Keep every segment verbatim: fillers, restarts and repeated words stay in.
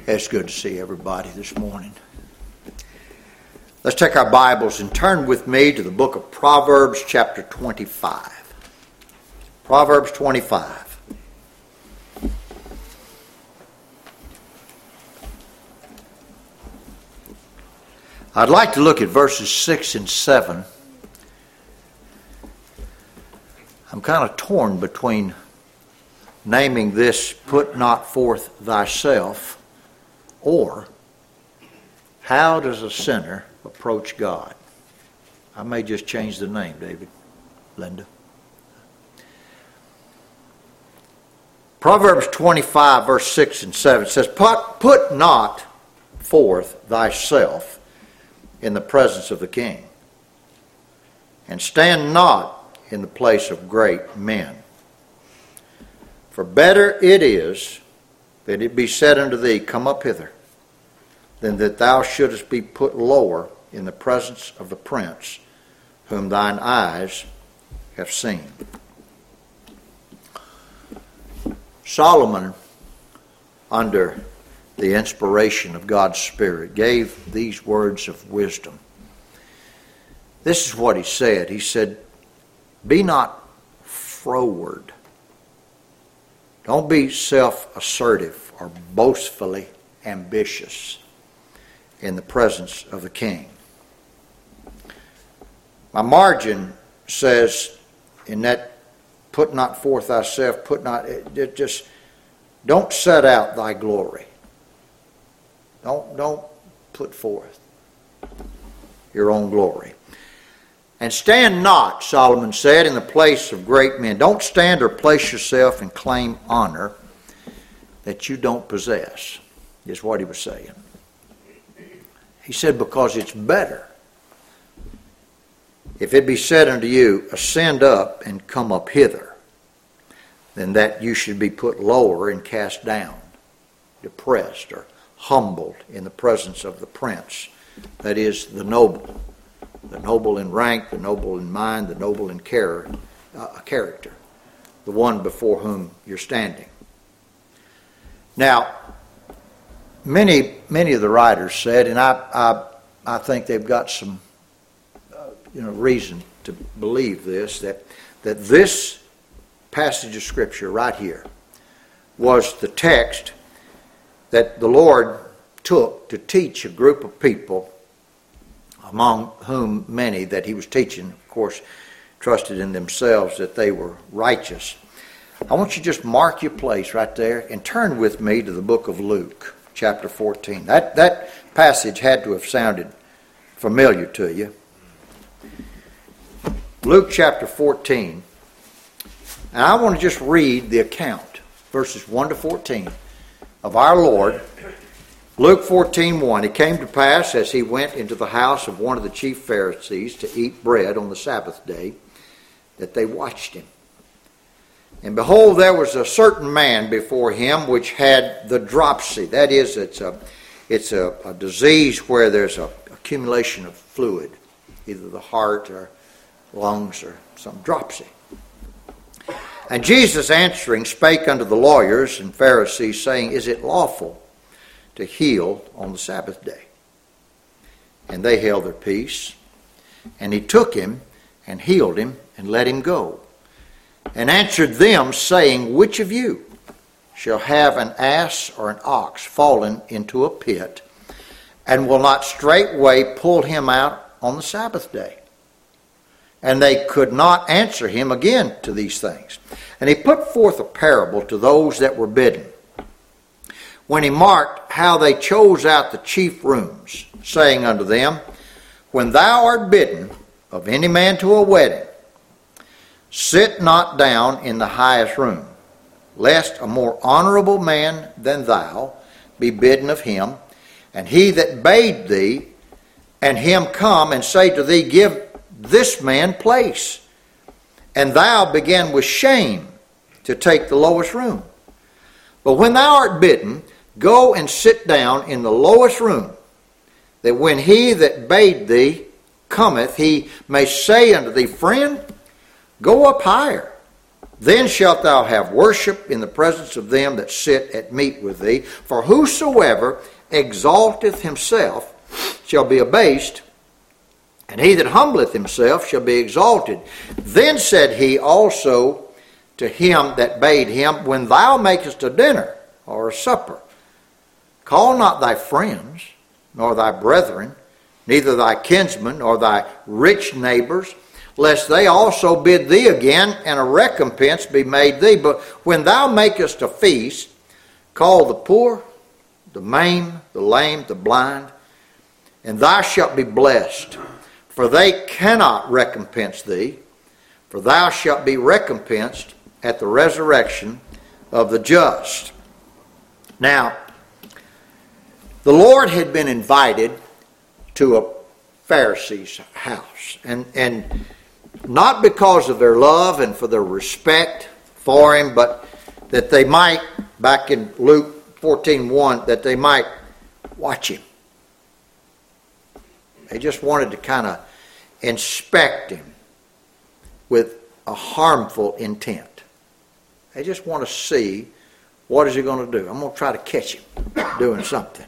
It's good to see everybody this morning. Let's take our Bibles and turn with me to the book of Proverbs chapter twenty-five. Proverbs twenty-five. I'd like to look at verses six and seven. I'm kind of torn between naming this, "Put not forth thyself," or "How does a sinner approach God?" I may just change the name, David, Linda. Proverbs twenty-five, verse six and seven says, Put, put not forth thyself in the presence of the king, and stand not in the place of great men. For better it is that it be said unto thee, Come up hither, than that thou shouldest be put lower in the presence of the prince, whom thine eyes have seen. Solomon, under the inspiration of God's Spirit, gave these words of wisdom. This is what he said. He said, Be not froward. Don't be self-assertive or boastfully ambitious in the presence of the king. My margin says in that, put not forth thyself, put not, it, it just, don't set out thy glory. Don't, don't put forth your own glory. And stand not, Solomon said, in the place of great men. Don't stand or place yourself and claim honor that you don't possess, is what he was saying. He said, because it's better, if it be said unto you, Ascend up and come up hither, than that you should be put lower and cast down, depressed or humbled in the presence of the prince, that is, the noble. The noble in rank, the noble in mind, the noble in char- uh, character, the one before whom you're standing. Now, many many of the writers said, and I I, I think they've got some uh, you know reason to believe this, that that this passage of Scripture right here was the text that the Lord took to teach a group of people, among whom many that he was teaching, of course, trusted in themselves that they were righteous. I want you to just mark your place right there and turn with me to the book of Luke, chapter fourteen. That, that passage had to have sounded familiar to you. Luke chapter fourteen. And I want to just read the account, verses one to fourteen, of our Lord. Luke fourteen one, It came to pass, as he went into the house of one of the chief Pharisees to eat bread on the Sabbath day, that they watched him. And behold, there was a certain man before him which had the dropsy. That is, it's a it's a, a disease where there's a accumulation of fluid, either the heart or lungs or some dropsy. And Jesus answering spake unto the lawyers and Pharisees, saying, Is it lawful to heal on the Sabbath day? And they held their peace. And he took him and healed him and let him go. And answered them, saying, Which of you shall have an ass or an ox fallen into a pit, and will not straightway pull him out on the Sabbath day? And they could not answer him again to these things. And he put forth a parable to those that were bidden, when he marked how they chose out the chief rooms, saying unto them, When thou art bidden of any man to a wedding, sit not down in the highest room, lest a more honorable man than thou be bidden of him, and he that bade thee, and him come and say to thee, Give this man place, and thou begin with shame to take the lowest room. But when thou art bidden, go and sit down in the lowest room, that when he that bade thee cometh, he may say unto thee, Friend, go up higher. Then shalt thou have worship in the presence of them that sit at meat with thee. For whosoever exalteth himself shall be abased, and he that humbleth himself shall be exalted. Then said he also to him that bade him, When thou makest a dinner or a supper, call not thy friends, nor thy brethren, neither thy kinsmen, nor thy rich neighbors, lest they also bid thee again, and a recompense be made thee. But when thou makest a feast, call the poor, the maimed, the lame, the blind, and thou shalt be blessed. For they cannot recompense thee, for thou shalt be recompensed at the resurrection of the just. Now, the Lord had been invited to a Pharisee's house, and and not because of their love and for their respect for him, but that they might, back in Luke fourteen one, that they might watch him. They just wanted to kind of inspect him with a harmful intent. They just want to see, what is he going to do? I'm going to try to catch him doing something.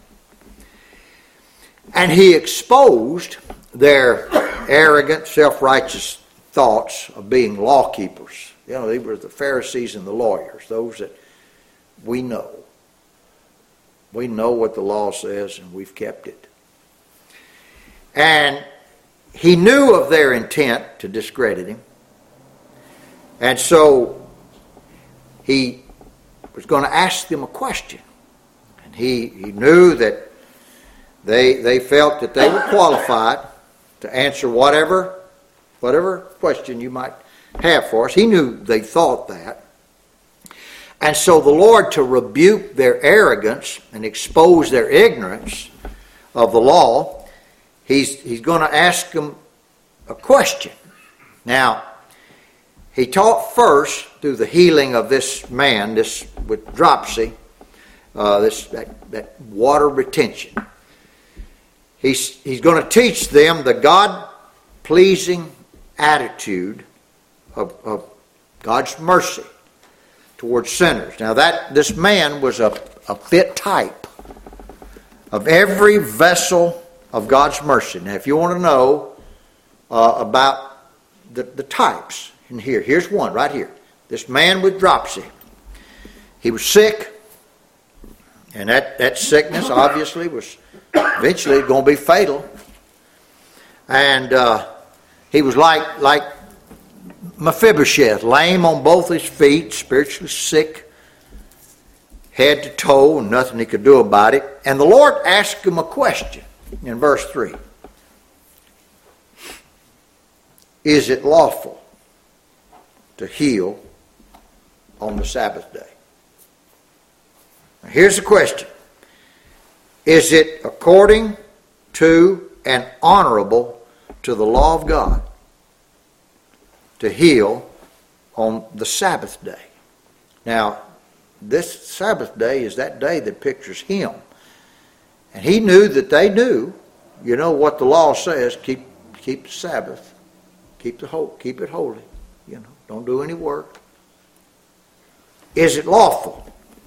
And he exposed their arrogant, self-righteous thoughts of being law keepers. You know, they were the Pharisees and the lawyers, those that we know. We know what the law says, and we've kept it. And he knew of their intent to discredit him. And so he was going to ask them a question. And he, he knew that they they felt that they were qualified to answer whatever whatever question you might have for us. He knew they thought that. And so the Lord, to rebuke their arrogance and expose their ignorance of the law, he's, he's going to ask them a question. Now, he taught first through the healing of this man, this with dropsy, uh, this that, that water retention. He's, he's going to teach them the God-pleasing attitude of, of God's mercy towards sinners. Now that this man was a, a fit type of every vessel of God's mercy. Now if you want to know uh, about the, the types in here, here's one right here. This man with dropsy. He was sick, and that, that sickness obviously was eventually going to be fatal. And uh, he was like like Mephibosheth, lame on both his feet, spiritually sick, head to toe, and nothing he could do about it. And the Lord asked him a question in verse three. Is it lawful to heal on the Sabbath day? Now here's the question. Is it according to and honorable to the law of God to heal on the Sabbath day? Now, this Sabbath day is that day that pictures him. And he knew that they knew, you know what the law says, keep keep the Sabbath, keep the whole, keep it holy, you know, don't do any work. Is it lawful?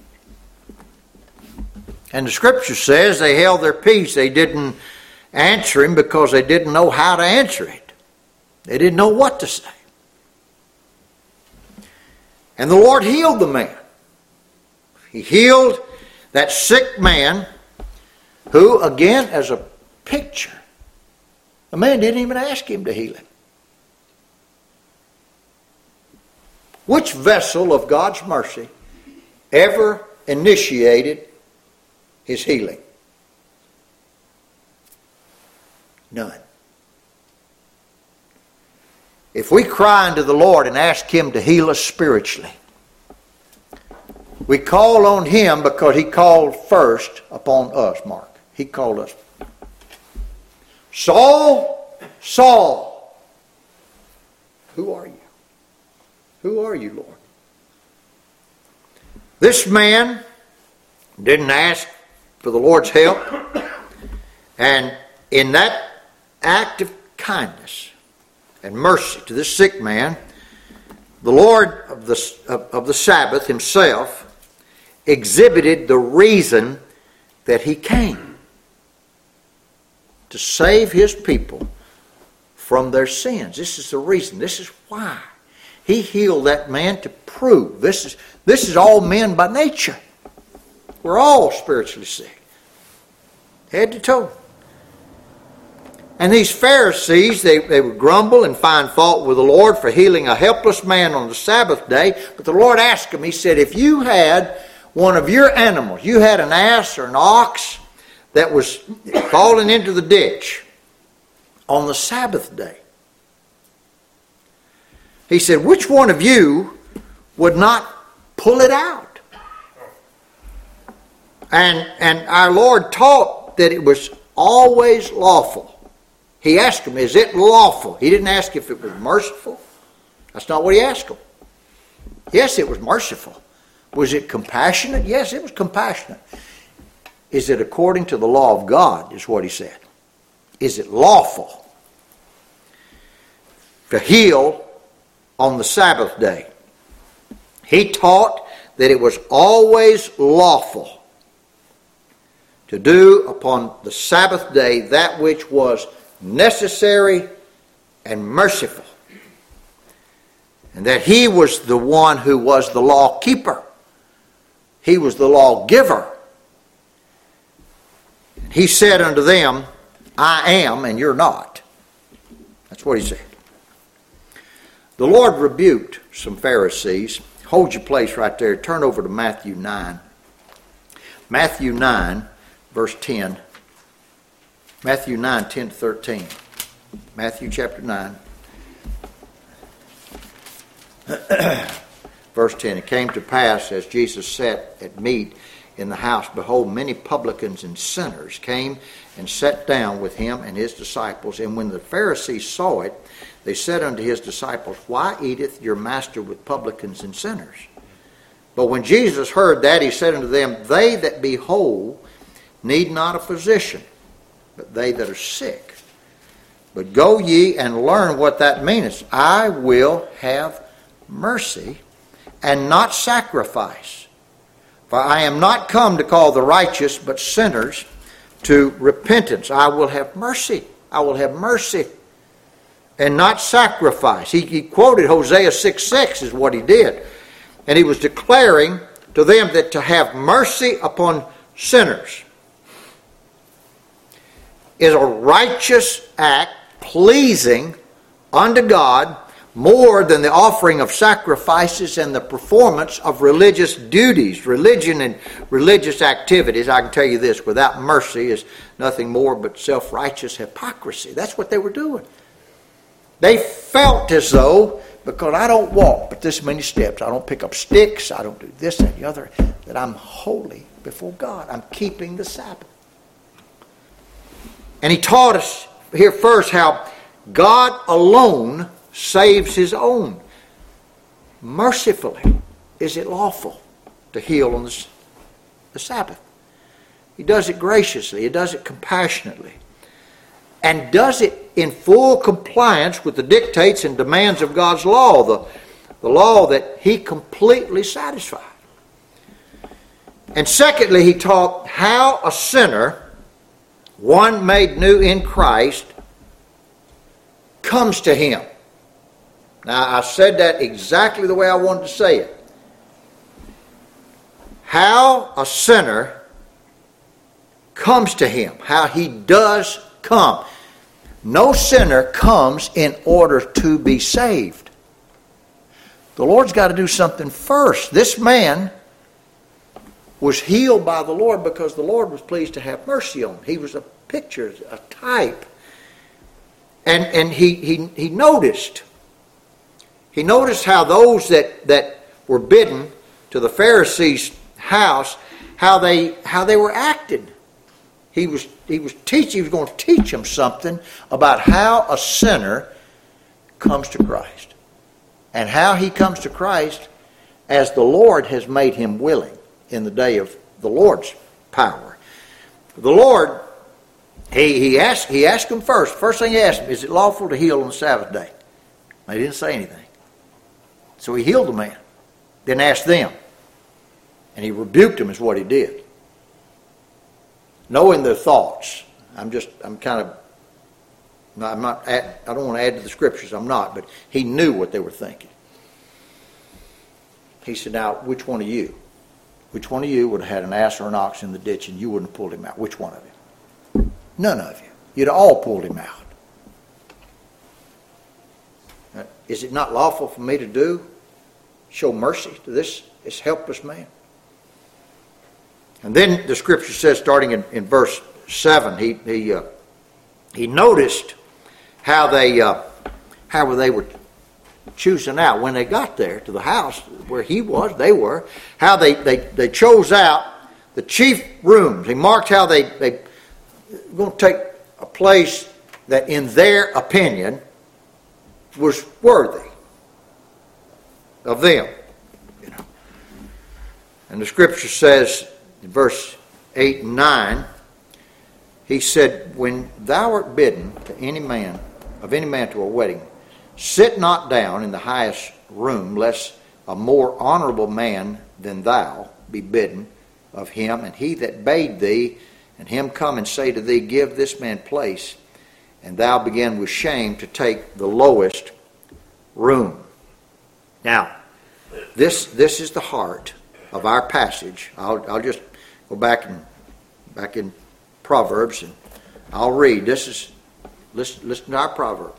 And the scripture says they held their peace. They didn't answer him because they didn't know how to answer it. They didn't know what to say. And the Lord healed the man. He healed that sick man who, again, as a picture, the man didn't even ask him to heal him. Which vessel of God's mercy ever initiated his healing? None. If we cry unto the Lord and ask him to heal us spiritually, we call on him because he called first upon us, Mark. He called us. Saul, Saul, who are you? Who are you, Lord? This man didn't ask for the Lord's help. And in that act of kindness and mercy to this sick man, the Lord of the, of, of the Sabbath himself exhibited the reason that he came: to save his people from their sins. This is the reason. This is why. He healed that man to prove. This is, this is all men by nature. We're all spiritually sick, head to toe. And these Pharisees, they, they would grumble and find fault with the Lord for healing a helpless man on the Sabbath day. But the Lord asked him, he said, if you had one of your animals, you had an ass or an ox that was falling into the ditch on the Sabbath day, he said, which one of you would not pull it out? And, and our Lord taught that it was always lawful. He asked him, is it lawful? He didn't ask if it was merciful. That's not what he asked him. Yes, it was merciful. Was it compassionate? Yes, it was compassionate. Is it according to the law of God, is what he said. Is it lawful to heal on the Sabbath day? He taught that it was always lawful to do upon the Sabbath day that which was necessary and merciful, and that he was the one who was the law keeper. He was the lawgiver. He said unto them, I am and you're not. That's what he said. The Lord rebuked some Pharisees. Hold your place right there. Turn over to Matthew nine. Matthew nine, verse ten. Matthew nine, ten to thirteen. Matthew chapter nine. Verse ten. It came to pass, as Jesus sat at meat in the house, behold, many publicans and sinners came and sat down with him and his disciples. And when the Pharisees saw it, they said unto his disciples, why eateth your master with publicans and sinners? But when Jesus heard that, he said unto them, they that be whole need not a physician, but they that are sick. But go ye and learn what that meaneth. I will have mercy and not sacrifice. For I am not come to call the righteous, but sinners to repentance. I will have mercy. I will have mercy and not sacrifice. He, he quoted Hosea six six is what he did. And he was declaring to them that to have mercy upon sinners is a righteous act pleasing unto God more than the offering of sacrifices and the performance of religious duties, religion and religious activities. I can tell you this, without mercy is nothing more but self-righteous hypocrisy. That's what they were doing. They felt as though, because I don't walk but this many steps, I don't pick up sticks, I don't do this and the other, that I'm holy before God. I'm keeping the Sabbath. And he taught us here first how God alone saves his own. Mercifully, is it lawful to heal on the, the Sabbath? He does it graciously. He does it compassionately. And does it in full compliance with the dictates and demands of God's law, the, the law that he completely satisfied. And secondly, he taught how a sinner, one made new in Christ, comes to him. Now, I said that exactly the way I wanted to say it. How a sinner comes to him. How he does come. No sinner comes in order to be saved. The Lord's got to do something first. This man was healed by the Lord because the Lord was pleased to have mercy on him. He was a picture, a type. And, and he, he, he noticed. He noticed how those that, that were bidden to the Pharisees' house, how they how they were acting. He was he was teaching. He was going to teach them something about how a sinner comes to Christ, and how he comes to Christ as the Lord has made him willing in the day of the Lord's power. The Lord, he he asked he asked him first. First thing he asked him, is it lawful to heal on the Sabbath day? They didn't say anything. So he healed the man. Then asked them. And he rebuked them is what he did. Knowing their thoughts. I'm just, I'm kind of, I'm not, add, I don't want to add to the scriptures. I'm not. But he knew what they were thinking. He said, now, which one of you? Which one of you would have had an ass or an ox in the ditch and you wouldn't have pulled him out? Which one of you? None of you. You'd have all pulled him out. Now, is it not lawful for me to do? Show mercy to this, this helpless man? And then the scripture says, starting in, in verse seven, he he uh, he noticed how they uh, how they were choosing out when they got there to the house where he was, they were, how they, they, they chose out the chief rooms. He marked how they, they were going to take a place that in their opinion was worthy of them. You know. And the scripture says in verse eight and nine, he said, when thou art bidden to any man, of any man to a wedding, sit not down in the highest room, lest a more honorable man than thou be bidden of him, and he that bade thee, and him come and say to thee, give this man place, and thou begin with shame to take the lowest room. Now, this this is the heart of our passage. I'll I'll just go back and back in Proverbs, and I'll read. This is listen, listen to our proverb.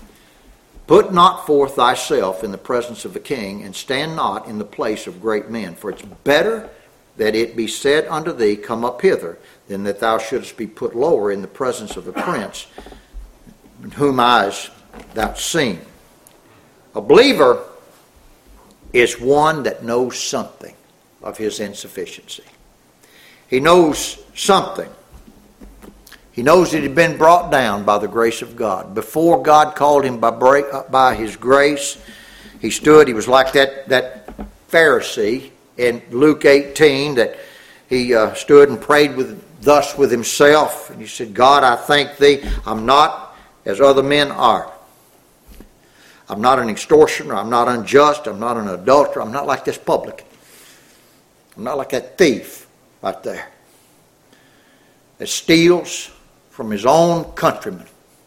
Put not forth thyself in the presence of the king, and stand not in the place of great men. For it's better that it be said unto thee, come up hither, than that thou shouldest be put lower in the presence of the prince, in whom eyes thou hast seen. A believer is one that knows something of his insufficiency. He knows something. He knows that he'd been brought down by the grace of God. Before God called him by, break, by his grace, he stood, he was like that, that Pharisee in Luke eighteen, that he uh, stood and prayed with thus with himself. And he said, God, I thank thee, I'm not as other men are. I'm not an extortioner, I'm not unjust, I'm not an adulterer, I'm not like this publican. I'm not like that thief right there that steals from his own countrymen,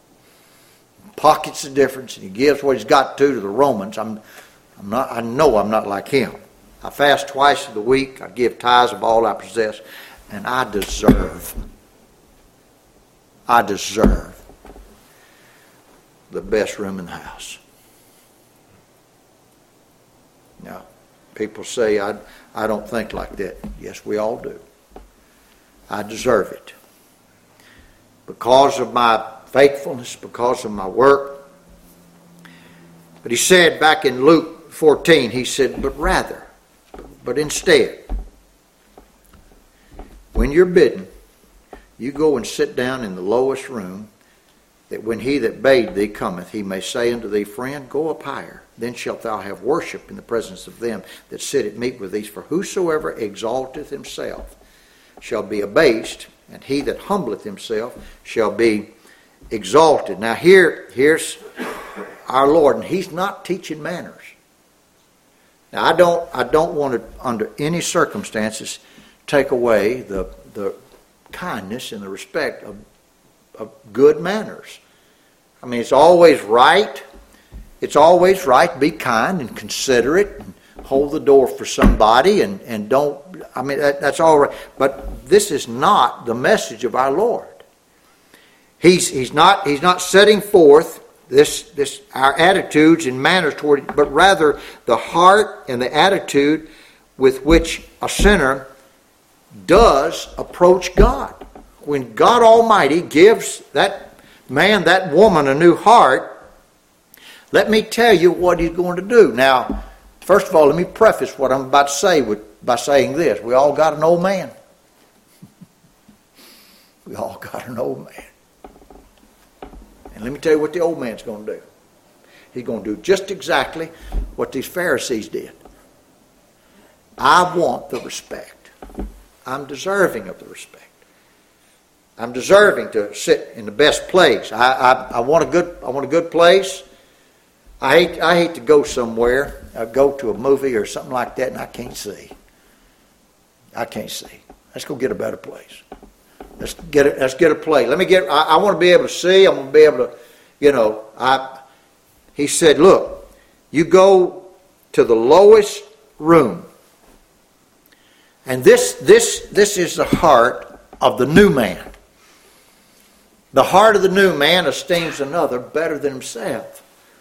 pockets the difference, and he gives what he's got to to the Romans. I'm, I'm not. I know I'm not like him. I fast twice a week. I give tithes of all I possess, and I deserve. I deserve the best room in the house. Now, people say I I don't think like that. Yes, we all do. I deserve it. Because of my faithfulness, because of my work. But he said back in Luke fourteen, he said, but rather, but instead, when you're bidden, you go and sit down in the lowest room, that when he that bade thee cometh, he may say unto thee, friend, go up higher. Then shalt thou have worship in the presence of them that sit at meat with thee. For whosoever exalteth himself shall be abased, and he that humbleth himself shall be exalted. Now here, here's our Lord, and he's not teaching manners. Now I don't, I don't want to, under any circumstances, take away the the kindness and the respect of, of good manners. I mean, it's always right. It's always right to be kind and considerate and hold the door for somebody and, and don't, I mean, that, that's all right. But this is not the message of our Lord. He's he's not he's not setting forth this this our attitudes and manners toward it, but rather the heart and the attitude with which a sinner does approach God. When God Almighty gives that man, that woman a new heart, let me tell you what he's going to do. Now, first of all, let me preface what I'm about to say with, by saying this. We all got an old man. We all got an old man. And let me tell you what the old man's going to do. He's going to do just exactly what these Pharisees did. I want the respect. I'm deserving of the respect. I'm deserving to sit in the best place. I, I, I want a good I want a good place. I hate I hate to go somewhere uh, go to a movie or something like that and I can't see. I can't see. Let's go get a better place. Let's get a, let's get a place. Let me get, I, I want to be able to see. I want to be able to, you know, I, he said, look, you go to the lowest room. And this, this, this is the heart of the new man. The heart of the new man esteems another better than himself.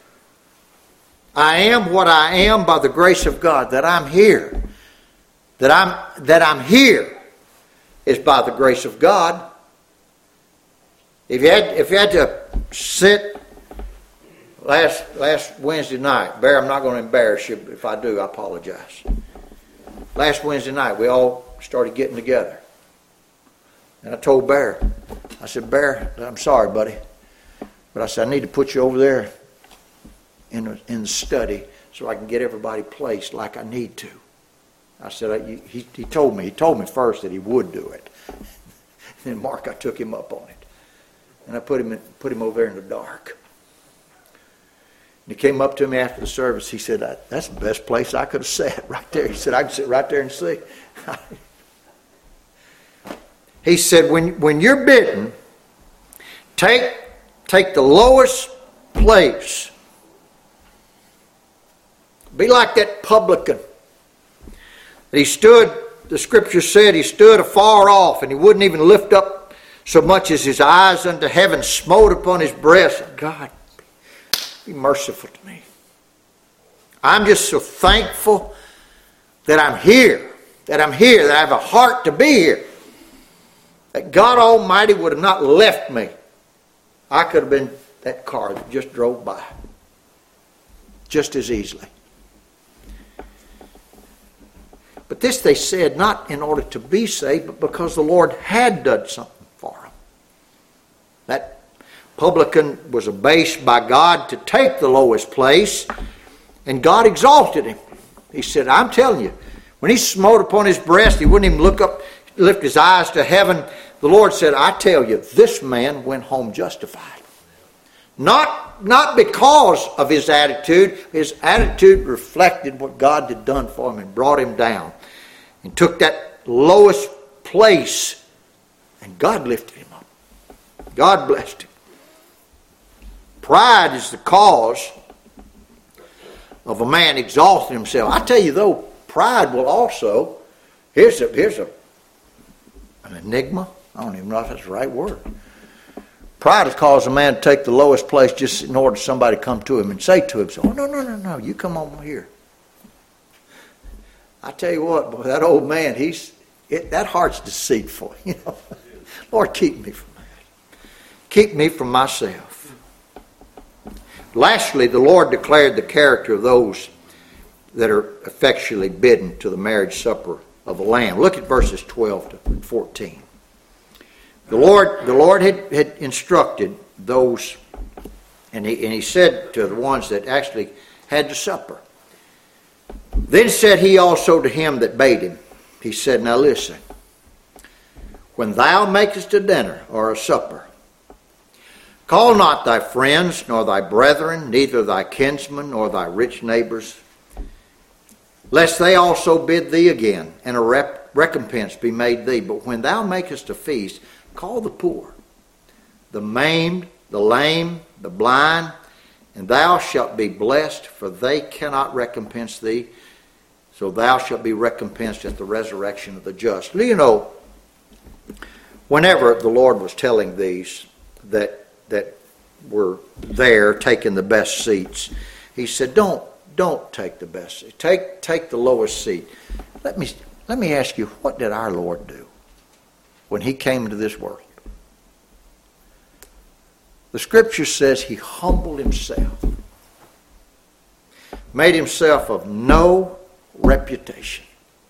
I am what I am by the grace of God, that I'm here. That I'm, that I'm here is by the grace of God. If you had, if you had to sit last, last Wednesday night, Bear, I'm not going to embarrass you, but if I do, I apologize. Last Wednesday night, we all started getting together. And I told Bear, I said, Bear, I'm sorry, buddy, but I said, I need to put you over there in the, in the study so I can get everybody placed like I need to. I said, I, he, he told me, he told me first that he would do it. And then Mark, I took him up on it. And I put him in, put him over there in the dark. And he came up to me after the service. He said, that's the best place I could have sat right there. He said, I can sit right there and see. He said, when, when you're bidden, take, take the lowest place. Be like that publican. He stood, the scripture said, he stood afar off and he wouldn't even lift up so much as his eyes unto heaven, smote upon his breast. God, be merciful to me. I'm just so thankful that I'm here, that I'm here, that I have a heart to be here. That God Almighty would have not left me. I could have been that car that just drove by. Just as easily. But this they said not in order to be saved, but because the Lord had done something for them. That publican was abased by God to take the lowest place, and God exalted him. He said, I'm telling you, when he smote upon his breast, he wouldn't even look up, lift his eyes to heaven. The Lord said, I tell you, this man went home justified. Not, not because of his attitude. His attitude reflected what God had done for him and brought him down. And took that lowest place. And God lifted him up. God blessed him. Pride is the cause of a man exalting himself. I tell you though, pride will also, here's a, here's a, an enigma. I don't even know if that's the right word. Pride has caused a man to take the lowest place just in order for somebody to come to him and say to him, oh, no, no, no, no, you come over here. I tell you what, boy, that old man, he's it, that heart's deceitful. You know, Lord, keep me from that. Keep me from myself. Lastly, the Lord declared the character of those that are effectually bidden to the marriage supper of the Lamb. Look at verses twelve to fourteen. The Lord, the Lord had, had instructed those, and he, and he said to the ones that actually had the supper. Then said he also to him that bade him, he said, now listen, when thou makest a dinner or a supper, call not thy friends, nor thy brethren, neither thy kinsmen, nor thy rich neighbors, lest they also bid thee again, and a rep- recompense be made thee. But when thou makest a feast, call the poor, the maimed, the lame, the blind, and thou shalt be blessed, for they cannot recompense thee. So thou shalt be recompensed at the resurrection of the just. You know, whenever the Lord was telling these that that were there taking the best seats, he said, Don't don't take the best seat. Take take the lowest seat. Let me let me ask you, what did our Lord do when he came into this world? The scripture says he humbled himself, made himself of no reputation,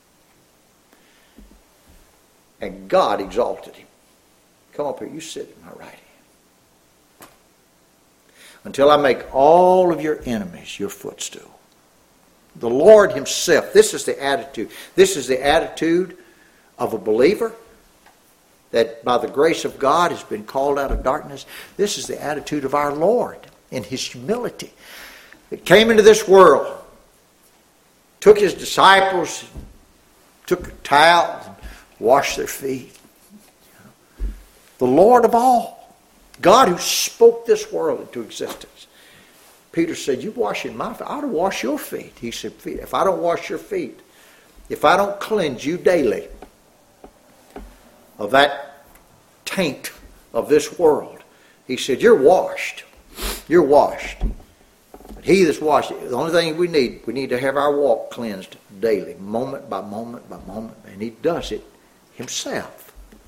and God exalted him. Come up here, you sit at my right hand. Until I make all of your enemies your footstool. The Lord himself, this is the attitude. This is the attitude of a believer that by the grace of God has been called out of darkness. This is the attitude of our Lord in his humility. That came into this world took his disciples, took a towel, and washed their feet. The Lord of all, God who spoke this world into existence. Peter said, you washing my feet? I ought to wash your feet. He said, if I don't wash your feet, if I don't cleanse you daily of that taint of this world, he said, you're washed. You're washed. But he that's washed, the only thing we need, we need to have our walk cleansed daily, moment by moment by moment. And he does it himself.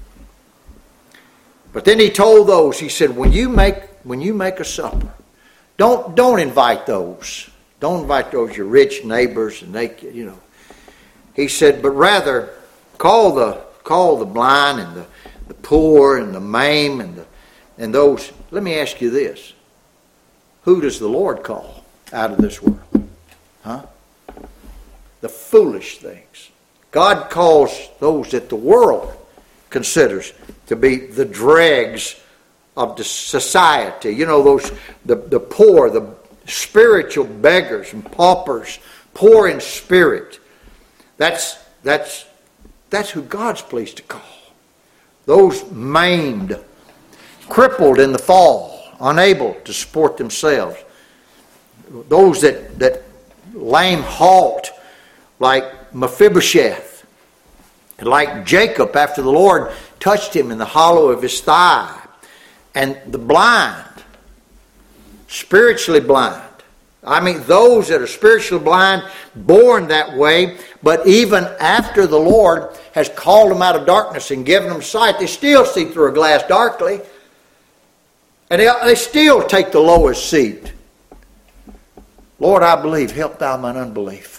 But then he told those, he said, when you make when you make a supper, don't don't invite those. Don't invite those your rich neighbors and they, you know. He said, but rather call the call the blind and the, the poor and the maimed and the and those. Let me ask you this. Who does the Lord call out of this world? Huh? The foolish things. God calls those that the world considers to be the dregs of the society. You know, those the, the poor, the spiritual beggars and paupers, poor in spirit. That's that's that's who God's pleased to call. Those maimed, crippled in the fall, unable to support themselves. Those that, that lame halt like Mephibosheth, like Jacob after the Lord touched him in the hollow of his thigh. And the blind, spiritually blind. I mean, those that are spiritually blind, born that way, but even after the Lord has called them out of darkness and given them sight, they still see through a glass darkly. And they, they still take the lowest seat. Lord, I believe, help thou mine unbelief.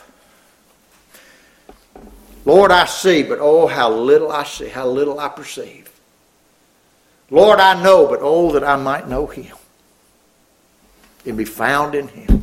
Lord, I see, but oh, how little I see, how little I perceive. Lord, I know, but oh, that I might know him and be found in him.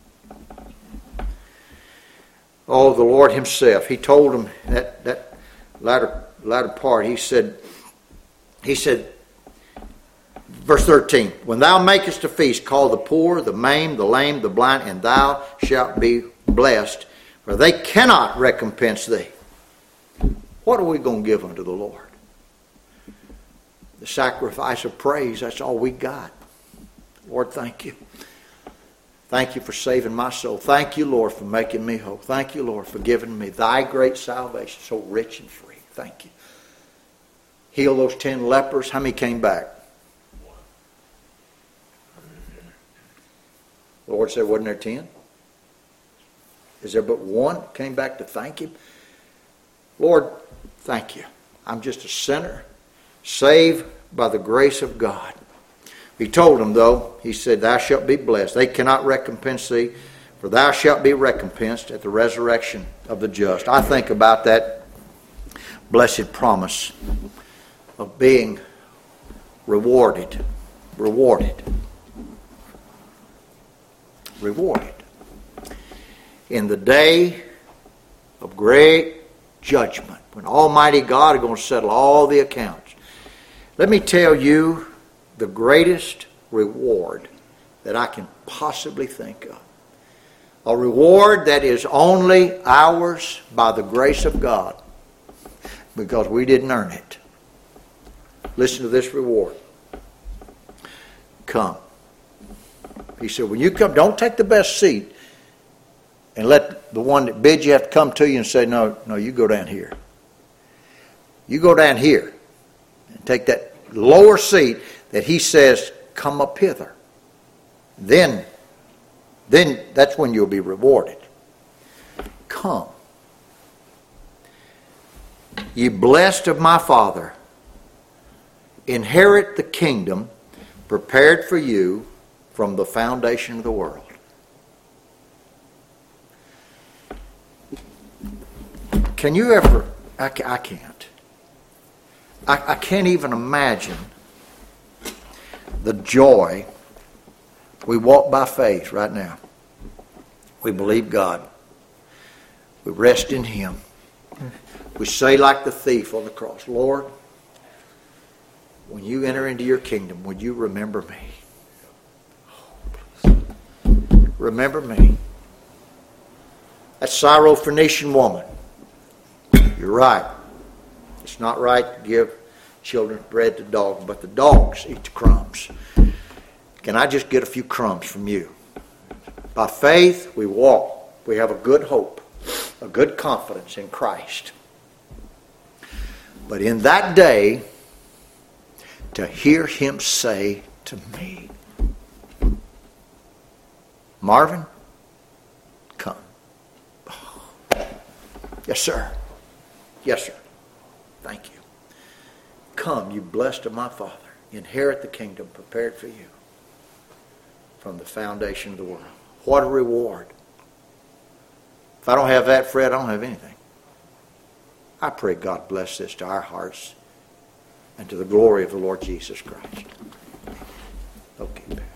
Oh, the Lord himself, he told him that, that latter, latter part, he said, he said, verse thirteen, when thou makest a feast, call the poor, the maimed, the lame, the blind, and thou shalt be blessed, for they cannot recompense thee. What are we going to give unto the Lord? The sacrifice of praise, that's all we got. Lord, thank you. Thank you for saving my soul. Thank you, Lord, for making me whole. Thank you, Lord, for giving me thy great salvation, so rich and free. Thank you. Heal those ten lepers. How many came back? The Lord said, wasn't there ten? Is there but one came back to thank him? Lord, thank you. I'm just a sinner, saved by the grace of God. He told them, though, he said, thou shalt be blessed. They cannot recompense thee, for thou shalt be recompensed at the resurrection of the just. I think about that blessed promise of being rewarded. Rewarded. Rewarded. In the day of great judgment, when Almighty God is going to settle all the accounts. Let me tell you the greatest reward that I can possibly think of. A reward that is only ours by the grace of God, because we didn't earn it. Listen to this reward. Come. He said, when you come, don't take the best seat and let the one that bids you have to come to you and say, no, no, you go down here. You go down here and take that lower seat that he says, come up hither. Then, then that's when you'll be rewarded. Come. Ye blessed of my Father, inherit the kingdom prepared for you from the foundation of the world. Can you ever, I, I can't. I, I can't even imagine the joy. We walk by faith right now. We believe God. We rest in him. We say like the thief on the cross, Lord, when you enter into your kingdom, would you remember me? Remember me. That Syrophoenician woman. You're right. It's not right to give children bread to dogs, but the dogs eat the crumbs. Can I just get a few crumbs from you? By faith, we walk. We have a good hope, a good confidence in Christ. But in that day, to hear him say to me, Marvin, come. Oh, yes, sir. Yes, sir. Thank you. Come, you blessed of my Father. Inherit the kingdom prepared for you from the foundation of the world. What a reward. If I don't have that, Fred, I don't have anything. I pray God bless this to our hearts and to the glory of the Lord Jesus Christ. Okay,